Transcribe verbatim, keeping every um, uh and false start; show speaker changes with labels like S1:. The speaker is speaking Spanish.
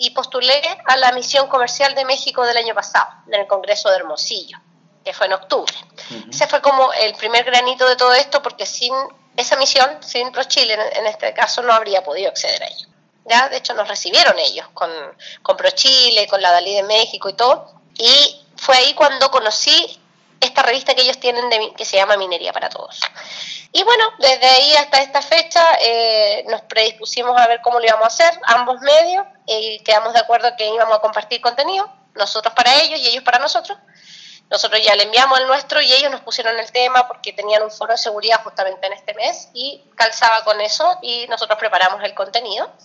S1: y postulé a la misión comercial de México del año pasado, en el Congreso de Hermosillo, que fue en octubre. Uh-huh. Ese fue como el primer granito de todo esto, porque sin esa misión, sin ProChile, en, en este caso, no habría podido acceder a ello. ¿Ya? De hecho, nos recibieron ellos con, con ProChile, con la Dalí de México y todo, y fue ahí cuando conocí esta revista que ellos tienen de, que se llama Minería para Todos. Y bueno, desde ahí hasta esta fecha eh, nos predispusimos a ver cómo lo íbamos a hacer, ambos medios, y quedamos de acuerdo que íbamos a compartir contenido, nosotros para ellos y ellos para nosotros. Nosotros ya le enviamos el nuestro y ellos nos pusieron el tema porque tenían un foro de seguridad justamente en este mes y calzaba con eso y nosotros preparamos el contenido.